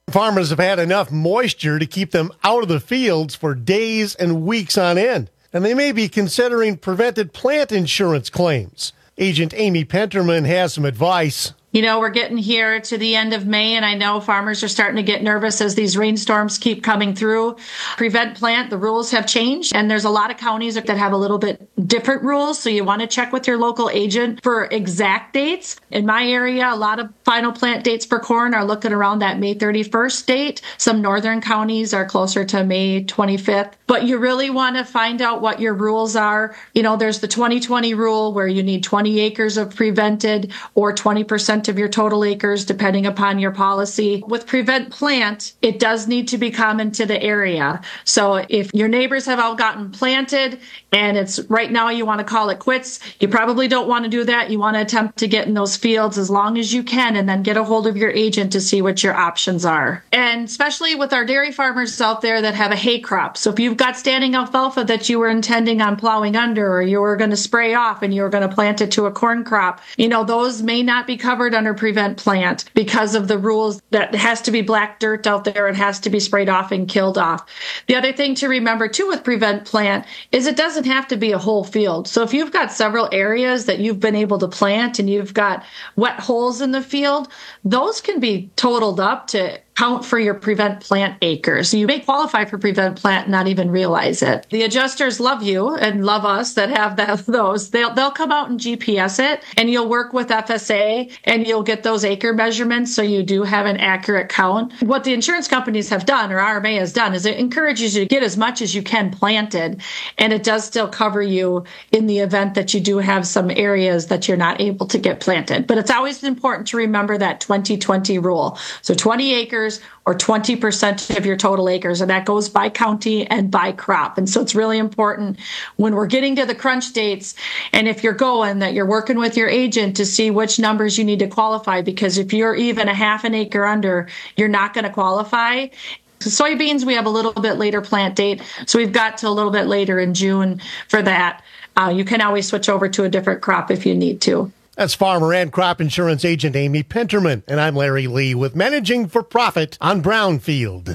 Farmers have had enough moisture to keep them out of the fields for days and weeks on end, and they may be considering prevented plant insurance claims. Agent Amy Penterman has some advice. You know, we're getting here to the end of May, and I know farmers are starting to get nervous as these rainstorms keep coming through. Prevent plant, the rules have changed, and there's a lot of counties that have a little bit different rules, so you want to check with your local agent for exact dates. In my area, a lot of final plant dates for corn are looking around that May 31st date. Some northern counties are closer to May 25th. But you really want to find out what your rules are. You know, there's the 20/20 rule where you need 20 acres of prevented or 20% of your total acres, depending upon your policy. With prevent plant, it does need to be common to the area. So if your neighbors have all gotten planted and it's right now you want to call it quits, you probably don't want to do that. You want to attempt to get in those fields as long as you can and then get a hold of your agent to see what your options are. And especially with our dairy farmers out there that have a hay crop. So if you've got standing alfalfa that you were intending on plowing under, or you were going to spray off and you were going to plant it to a corn crop, you know, those may not be covered under prevent plant because of the rules that it has to be black dirt out there. It has to be sprayed off and killed off. The other thing to remember too with prevent plant is it doesn't have to be a whole field. So if you've got several areas that you've been able to plant and you've got wet holes in the field, those can be totaled up to count for your prevent plant acres. You may qualify for prevent plant and not even realize it. The adjusters love you and love us that have those. They'll come out and GPS it, and you'll work with FSA and you'll get those acre measurements so you do have an accurate count. What the insurance companies have done, or RMA has done, is it encourages you to get as much as you can planted, and it does still cover you in the event that you do have some areas that you're not able to get planted. But it's always important to remember that 20/20 rule. So 20 acres or 20% of your total acres, and that goes by county and by crop. And so it's really important when we're getting to the crunch dates, and if you're going, that you're working with your agent to see which numbers you need to qualify, because if you're even a half an acre under, you're not going to qualify. Soybeans, we have a little bit later plant date, so we've got to a little bit later in June for that. You can always switch over to a different crop if you need to. That's farmer and crop insurance agent Amy Penterman, and I'm Larry Lee with Managing for Profit on Brownfield.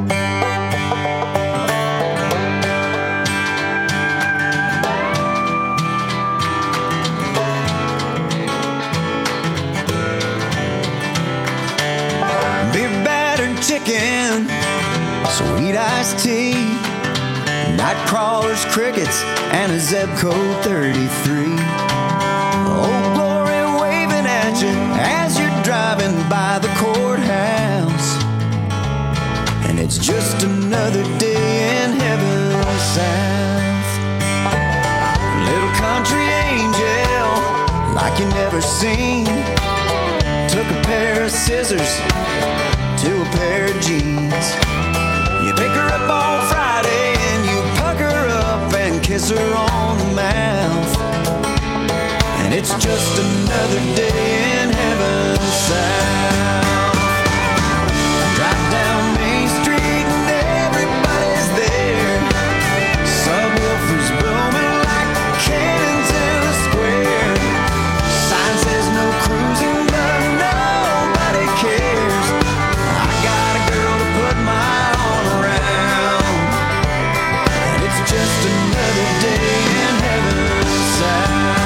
Beer battered chicken, sweet iced tea, night crawlers, crickets, and a Zebco 33. Old Glory waving at you as you're driving by the courthouse. And it's just another day in heaven south. Little country angel, like you never seen, took a pair of scissors to a pair of jeans. You pick her up on Friday and you puck her up and kiss her on the mouth. And it's just another day in heaven south. Drive down Main Street and everybody's there. Subwoofers booming like cannons in the square. Sign says no cruising, but nobody cares. I got a girl to put my arm around. And it's just another day in heaven south.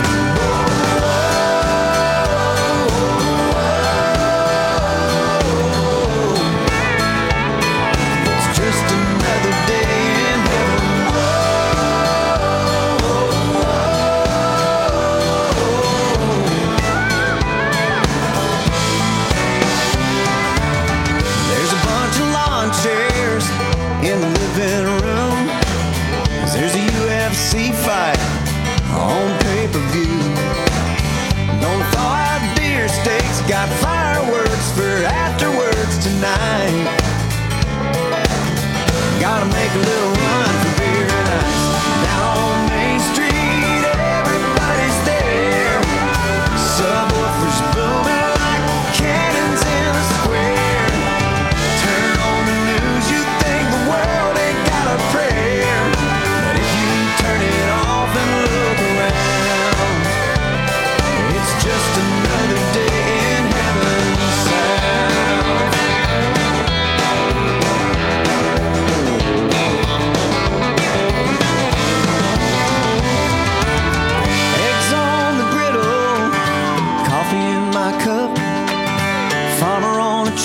In the living room, there's a UFC fight on pay-per-view. Don't thaw out deer steaks, got fireworks for afterwards tonight. Gotta make a little run for beer and ice. Down on Main Street, everybody's there. Subwoofers booming like cannons in a square. Turn on the news, you think the world ain't got a prayer. But if you turn it off and look around, it's just another day in heaven south.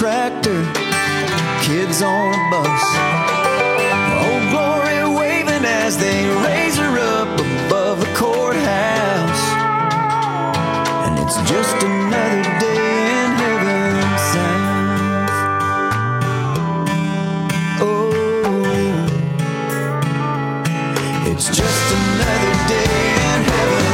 tractor, kids on a bus. Old Glory waving as they raise her up above the courthouse. And it's just another day in heaven south. Oh, it's just another day in heaven.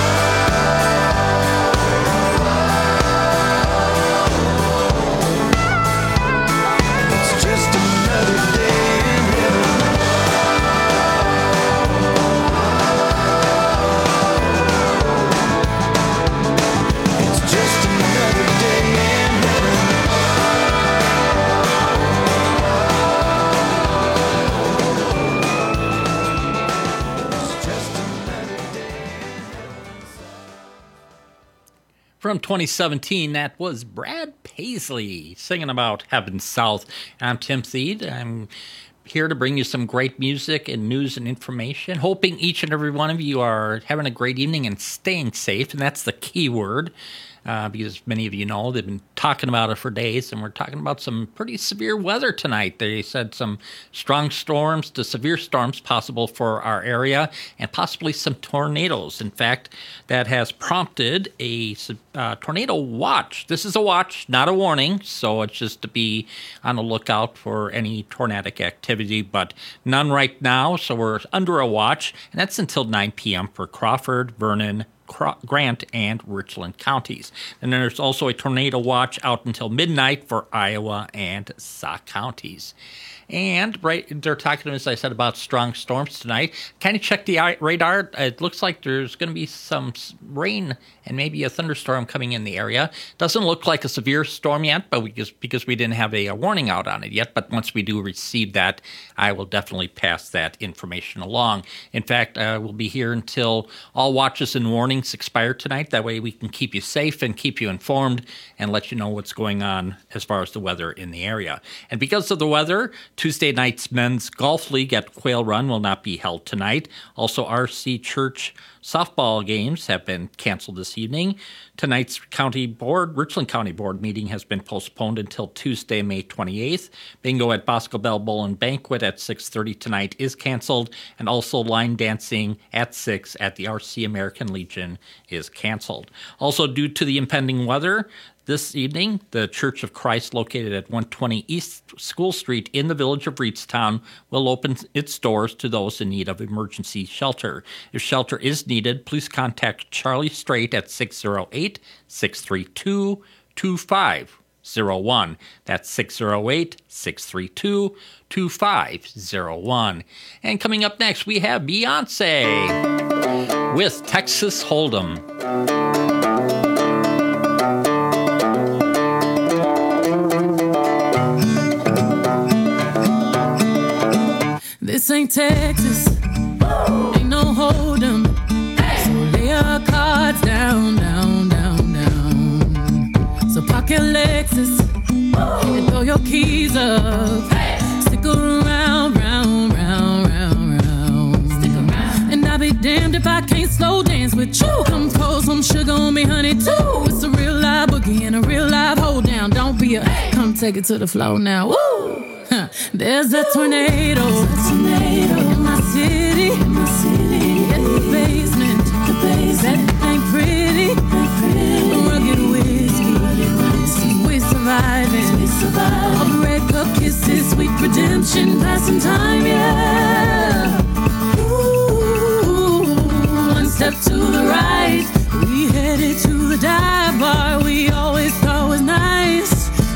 From 2017, that was Brad Paisley singing about Heaven South. I'm Tim Thede. I'm here to bring you some great music and news and information. Hoping each and every one of you are having a great evening and staying safe, and that's the key word. Because many of you know they've been talking about it for days, and we're talking about some pretty severe weather tonight. They said some strong storms to severe storms possible for our area, and possibly some tornadoes. In fact, that has prompted a tornado watch. This is a watch, not a warning, so it's just to be on the lookout for any tornadic activity, but none right now, so we're under a watch, and that's until 9 p.m. for Crawford, Vernon, Grant, and Richland counties. And then there's also a tornado watch out until midnight for Iowa and Sauk counties. And they're talking, as I said, about strong storms tonight. Kind of check the radar. It looks like there's going to be some rain and maybe a thunderstorm coming in the area. Doesn't look like a severe storm yet, but because we didn't have a warning out on it yet. But once we do receive that, I will definitely pass that information along. In fact, we'll be here until all watches and warnings expire tonight. That way we can keep you safe and keep you informed and let you know what's going on as far as the weather in the area. And because of the weather, Tuesday night's men's golf league at Quail Run will not be held tonight. Also, RC Church softball games have been canceled this evening. Tonight's Richland County Board meeting has been postponed until Tuesday, May 28th. Bingo at Boscobel Bowl and Banquet at 6:30 tonight is canceled, and also line dancing at 6 at the RC American Legion is canceled. Also, due to the impending weather, this evening, the Church of Christ, located at 120 East School Street in the village of Reedstown, will open its doors to those in need of emergency shelter. If shelter is needed, please contact Charlie Strait at 608-632-2501. That's 608-632-2501. And coming up next, we have Beyonce with Texas Hold'em. This ain't Texas, ain't no hold'em. So lay your cards down, down, down, down. So park your Lexus and throw your keys up. Stick around, round, round, round, round. Stick around. And I'll be damned if I can't slow dance with you. Come pour some sugar on me, honey, too. It's a real live boogie and a real live hold down. Don't be come take it to the floor now. Woo! There's a tornado in my city, in the basement. That ain't pretty. Rugged whiskey, we surviving. All red cup kisses, sweet redemption, passing time, yeah. Ooh, one step to the right, we headed to the dive bar we always thought was nice.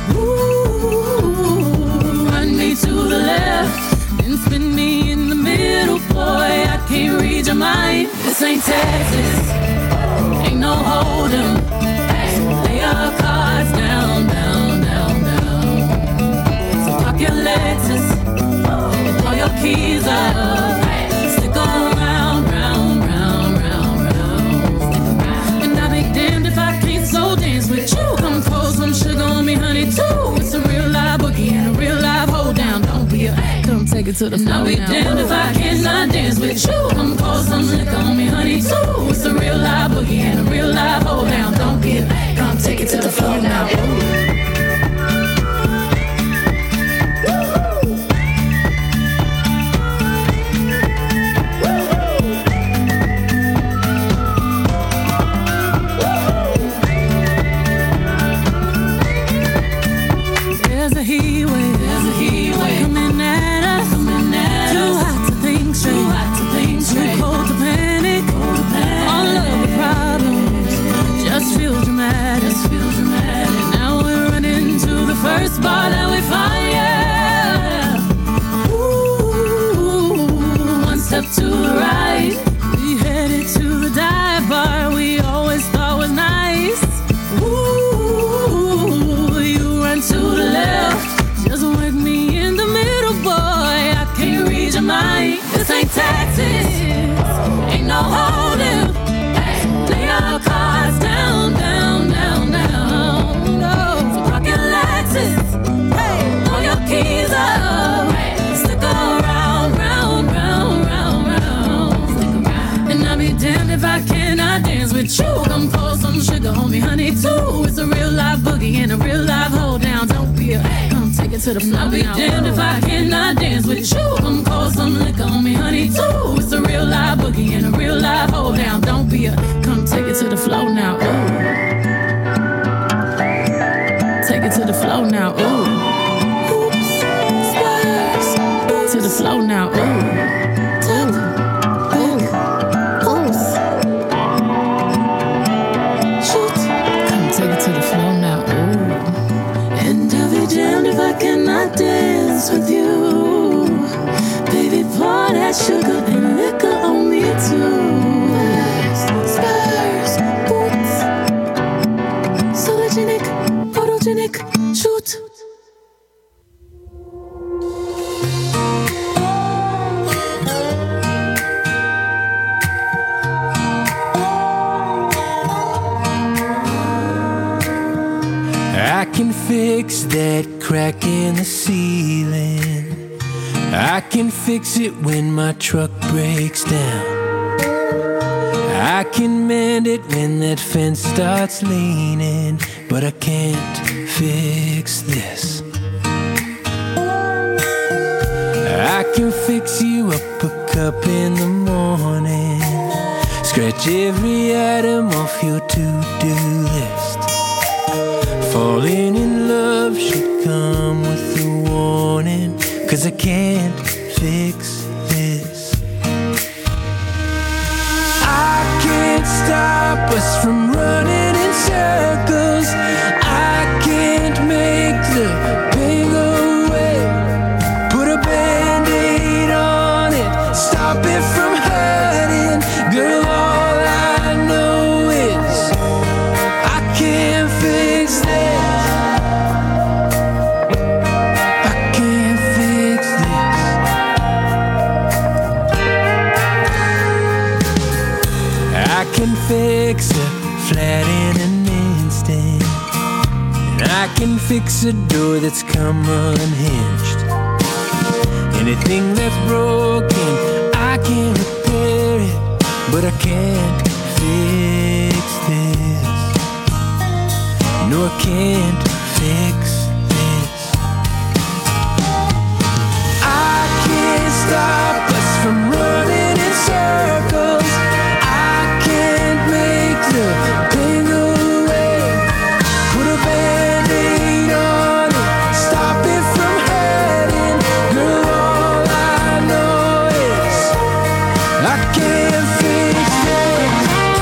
To the left, then spin me in the middle, boy, I can't read your mind. This ain't Texas, ain't no hold'em. So lay your cards down, down, down, down. So park your Lexus and throw your keys up. Stick around, round, round, round, round. And I'll be damned if I can't slow dance with you. Come pour some sugar on me, honey, too. It's a real live boogie and a real live hold down. Don't be come take it to the floor. I'll be damned if I cannot dance with you. Come pour some liquor on me, honey, too. It's a real live boogie and a real live hold down. Don't be come take it to the floor now. honey, too. It's a real live boogie and a real live hold down. Don't be a come take it to the floor. I'll be damned if I cannot dance with you. Come call some liquor on me, honey, too. It's a real live boogie and a real live hold down. Don't be a come take it to the floor now. Ooh. Take it to the floor now. Ooh. Oops. Sparks. To the floor now. Ooh. Cannot dance with you, baby. Pour that sugar and liquor on me too. Spurs, boots, sologenic, photogenic, shoot. I can fix that crack in the ceiling. I can fix it when my truck breaks down. I can mend it when that fence starts leaning, but I can't fix this. I can fix you up a cup in the morning, scratch every item off your to-do list. Falling in love should come with a warning, 'cause I can't fix this. I can't stop us from running in circles. I can't make the pain go away. Put a band-aid on it, stop it from hurting. Girl, all I know is I can't fix this. I can fix a flat in an instant, and I can fix a door that's come unhinged. Anything that's broken, I can repair it, but I can't fix this. No, I can't fix this. I can't stop us from running in circles. The pain go away. Put a band-aid on it, stop it from hurting. Girl, all I know is I can't fix this.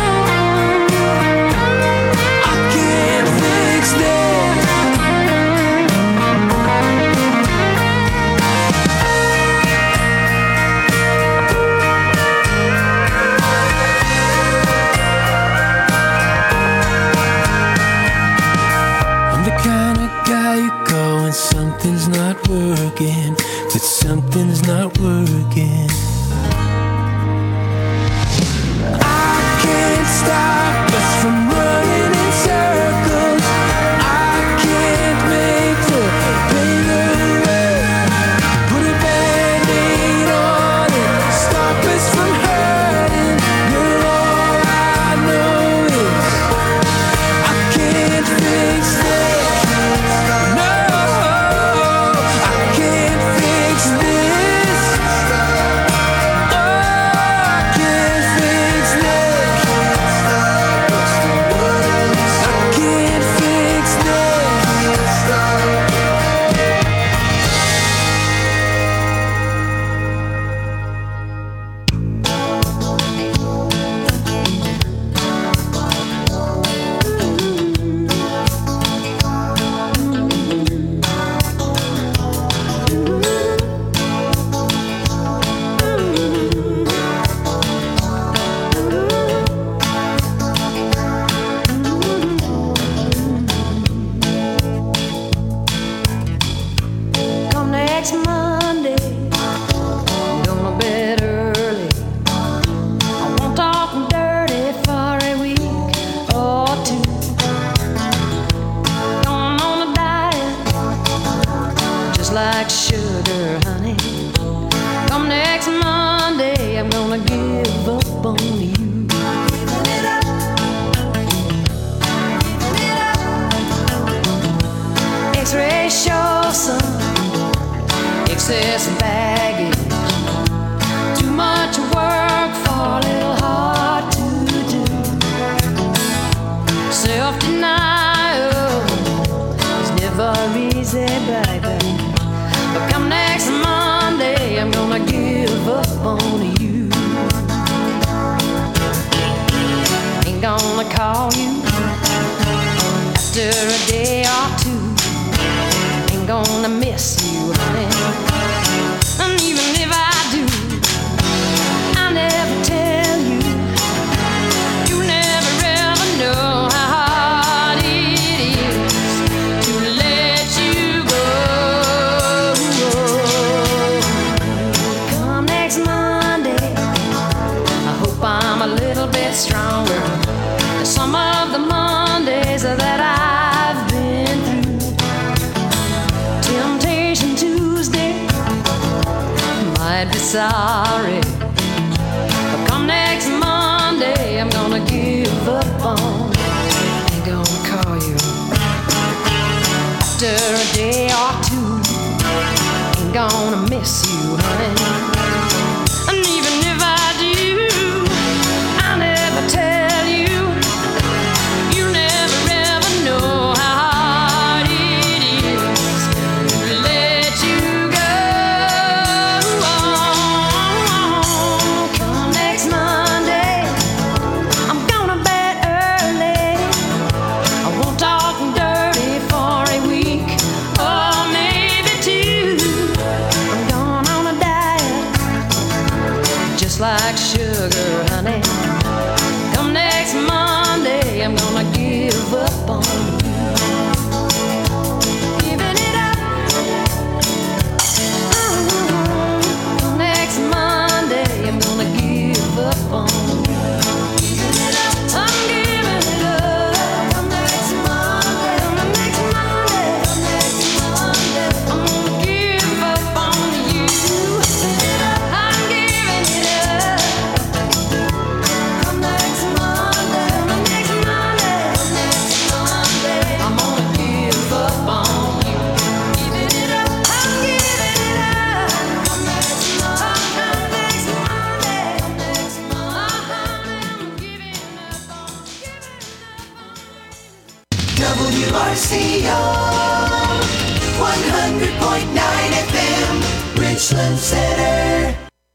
I can't fix this. Kind of guy you call when something's not working, but something's not working. I can't stop us from running in circles. I can't make the pain go away. Put a band-aid on it, stop us from hurting. Girl, all I know is I can't fix this. Like sugar, honey. Come next Monday, I'm gonna give up on you. excess baggage, too much work for a little hard to do. Self-denial is never easy, baby. But come next Monday, I'm gonna give up on you. Ain't gonna call you after a day or two. Ain't gonna miss you, honey. And even if I do, I'll never tell you. You never ever know how hard it is to let you go. Come next Monday, I hope I'm a little bit stronger than some of the Mondays that I've been through. Temptation Tuesday, might be sorry, but come next Monday, I'm gonna give up on. Ain't gonna call you after a day or two. Ain't gonna miss you, honey. And even if I do, I'll never tell you. You never ever know how hard it is to let you go. Come next Monday, I'm gonna bed early. I won't talk dirty for a week or maybe two. I'm going on a diet, just like sugar, honey. Come next Monday, I'm gonna give up on you. Giving it up. Come next Monday, I'm gonna give up on you. Giving it up. I'm giving it up. Come next Monday. Come next Monday. Come next Monday. I'm gonna give up on you. I'm giving it up. Come next Monday. Come next Monday. Come next Monday. I'm gonna give up on you. Giving it up. I'm giving it up. Come next Monday. Come next Monday. Come next Monday. I'm giving up on WRCO 100.9 FM, Richland Center.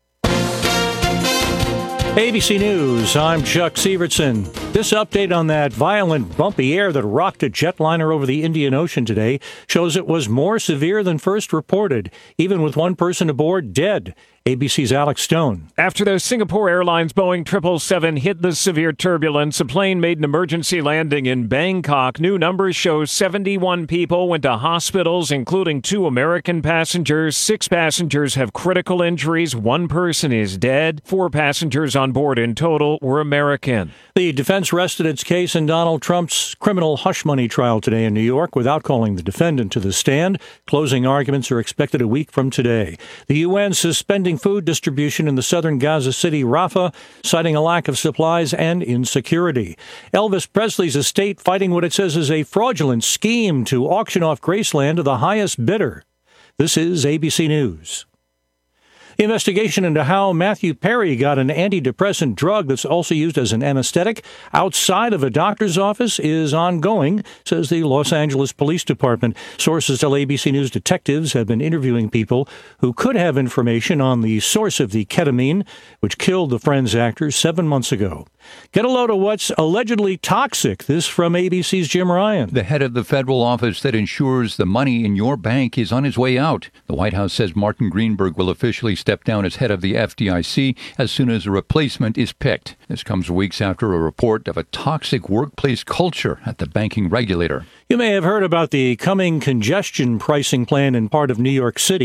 ABC News, I'm Chuck Sievertson. This update on that violent, bumpy air that rocked a jetliner over the Indian Ocean today shows it was more severe than first reported, even with one person aboard dead. ABC's Alex Stone. After the Singapore Airlines Boeing 777 hit the severe turbulence, a plane made an emergency landing in Bangkok. New numbers show 71 people went to hospitals, including 2 American passengers. 6 passengers have critical injuries. 1 person is dead. 4 passengers on board in total were American. The defense rested its case in Donald Trump's criminal hush money trial today in New York without calling the defendant to the stand. Closing arguments are expected a week from today. The UN suspending food distribution in the southern Gaza city, Rafah, citing a lack of supplies and insecurity. Elvis Presley's estate fighting what it says is a fraudulent scheme to auction off Graceland to the highest bidder. This is ABC News. The investigation into how Matthew Perry got an antidepressant drug that's also used as an anesthetic outside of a doctor's office is ongoing, says the Los Angeles Police Department. Sources tell ABC News detectives have been interviewing people who could have information on the source of the ketamine, which killed the Friends actor 7 months ago. Get a load of what's allegedly toxic. This from ABC's Jim Ryan. The head of the federal office that ensures the money in your bank is on his way out. The White House says Martin Greenberg will officially step down as head of the FDIC as soon as a replacement is picked. This comes weeks after a report of a toxic workplace culture at the banking regulator. You may have heard about the coming congestion pricing plan in part of New York City.